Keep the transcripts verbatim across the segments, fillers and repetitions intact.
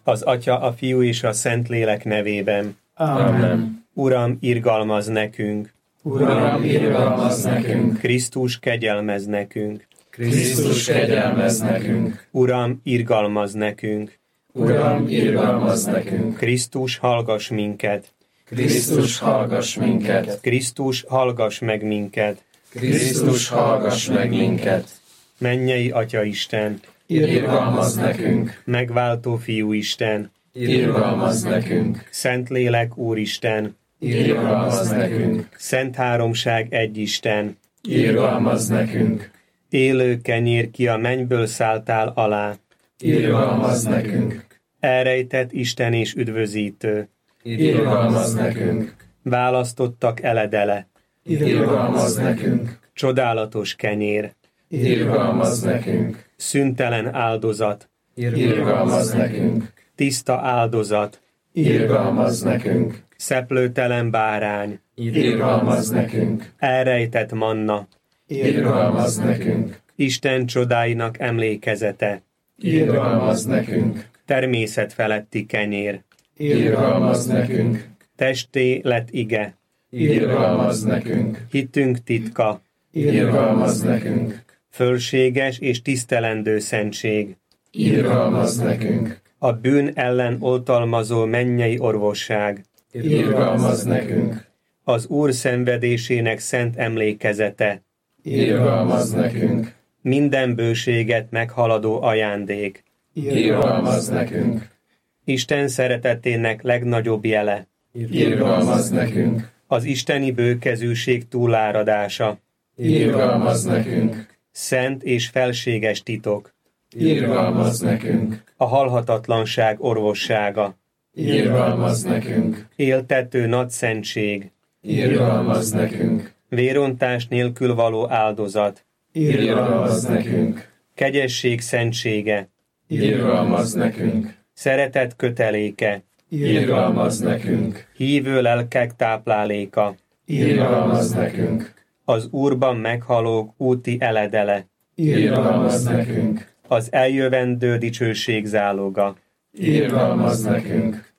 Az Atya, a Fiú és a Szentlélek nevében. Amen. Uram, irgalmaz nekünk. Uram, irgalmaz nekünk. Krisztus, kegyelmez nekünk. Krisztus, kegyelmez nekünk. Uram, irgalmaz nekünk. Uram, irgalmaz nekünk. Krisztus, hallgass minket. Krisztus, hallgass minket. Krisztus, hallgass meg minket. Krisztus, hallgass meg minket. Mennyei Atya Isten, Irgalmaz nekünk. megváltó Fiú Isten, Irgalmaz nekünk. Szentlélek Úristen, Irgalmaz nekünk. Szent Háromság egy Isten, Irgalmaz nekünk. élő kenyér, ki a mennyből szálltál alá, Irgalmaz nekünk. elrejtett Isten és üdvözítő, Irgalmaz nekünk. választottak eledele, Irgalmaz nekünk. csodálatos kenyér, Irgalmaz nekünk. szüntelen áldozat, Irgalmaz nekünk. tiszta áldozat, Irgalmaz nekünk. szeplőtelen bárány, Irgalmaz nekünk. elrejtett manna, Irgalmaz nekünk. Isten csodáinak emlékezete, Irgalmaz nekünk. természet feletti kenyér, Irgalmaz nekünk. testé lett ige, Irgalmaz nekünk. hittünk titka, Irgalmaz nekünk. fölséges és tisztelendő szentség, Irgalmaz nekünk. a bűn ellen oltalmazó mennyei orvosság, Irgalmaz nekünk. az Úr szenvedésének szent emlékezete, Irgalmaz nekünk. minden bőséget meghaladó ajándék, Irgalmaz nekünk. Isten szeretetének legnagyobb jele, Irgalmaz nekünk. az isteni bőkezűség túláradása, Irgalmaz nekünk. szent és felséges titok, Irgalmaz nekünk. a halhatatlanság orvossága, Irgalmaz nekünk. éltető nagy szentség, Irgalmaz nekünk. vérontás nélkül való áldozat, Irgalmaz nekünk. kegyesség szentsége, Irgalmaz nekünk. szeretet köteléke, Irgalmaz nekünk. hívő lelkek tápláléka, Irgalmaz nekünk. az Úrban meghalók úti eledele, Irgalmaz nekünk. az eljövendő dicsőség záloga. Irgalmaz nekünk.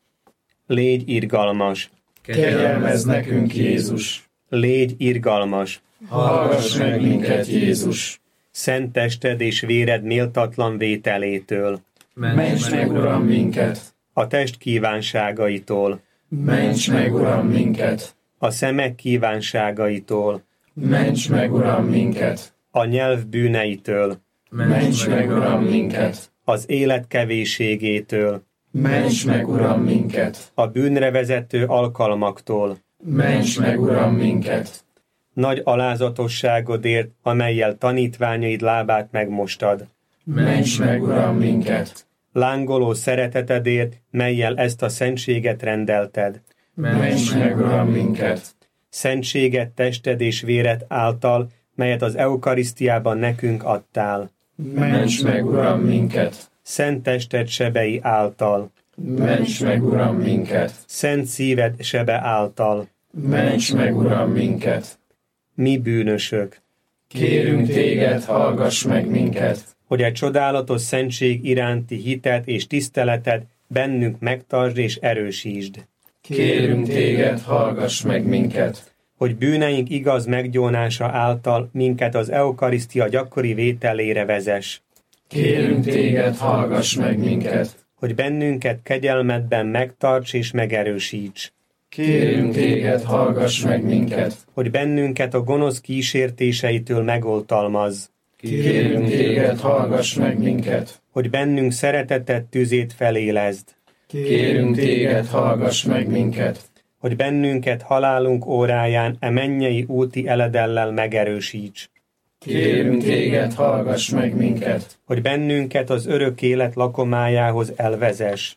Légy irgalmas, Kegyelmezz nekünk, Jézus. légy irgalmas, Hallgass meg minket, Jézus. szent tested és véred méltatlan vételétől, Ments meg, Uram, minket. a test kívánságaitól, Ments meg, Uram, minket. a szemek kívánságaitól, Ments meg, Uram, minket. a nyelv bűneitől, Ments meg, Uram, minket. az élet kevésségétől, Ments meg, Uram, minket. a bűnre vezető alkalmaktól, Ments meg, Uram, minket. nagy alázatosságodért, amellyel tanítványaid lábát megmostad, Ments meg, Uram, minket. lángoló szeretetedért, mellyel ezt a szentséget rendelted, Ments meg, Uram, minket. szentséget tested és véred által, melyet az eukarisztiában nekünk adtál, Ments meg, Uram, minket. szent tested sebei által, Ments meg, Uram, minket. szent szíved sebe által, Ments meg, Uram, minket. mi bűnösök, Kérünk téged, hallgass meg minket. hogy egy csodálatos szentség iránti hitet és tiszteletet bennünk megtartsd és erősítsd, Kérünk téged, hallgass meg minket. hogy bűneink igaz meggyónása által minket az eukarisztia gyakori vételére vezess, Kérünk téged, hallgass meg minket. hogy bennünket kegyelmedben megtarts és megerősíts, Kérünk téged, hallgass meg minket. hogy bennünket a gonosz kísértéseitől megoltalmazz, Kérünk téged, hallgass meg minket. hogy bennünk szeretetet tüzét felélezd, Kérünk téged, hallgass meg minket. hogy bennünket halálunk óráján e mennyei úti eledellel megerősíts, Kérünk téged, hallgass meg minket. hogy bennünket az örök élet lakomájához elvezess.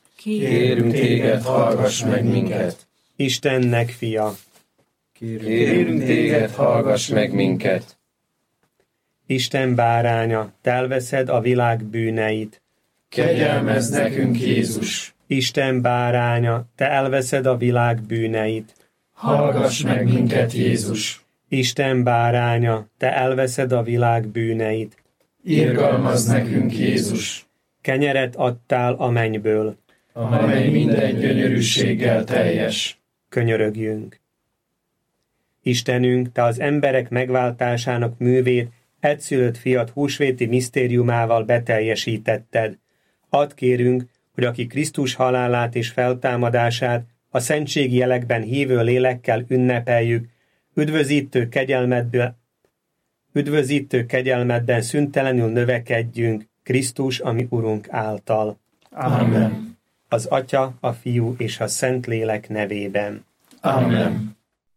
Kérünk téged, hallgass meg minket. Istennek fia, Kérünk téged, hallgass meg minket. Isten báránya, te elveszed a világ bűneit. Kegyelmezz nekünk, Jézus. Isten báránya, te elveszed a világ bűneit. Hallgass meg minket, Jézus. Isten báránya, te elveszed a világ bűneit. Irgalmazz nekünk, Jézus. Kenyeret adtál a mennyből. amely minden gyönyörűséggel teljes. Könyörögjünk. Istenünk, Te az emberek megváltásának művét egyszülött fiat húsvéti misztériumával beteljesítetted. Add kérünk, hogy aki Krisztus halálát és feltámadását a szentségi jelekben hívő lélekkel ünnepeljük, üdvözítő kegyelmedből, üdvözítő kegyelmedben szüntelenül növekedjünk Krisztus, ami Urunk által. Amen. Az Atya, a Fiú és a Szentlélek nevében. Amen.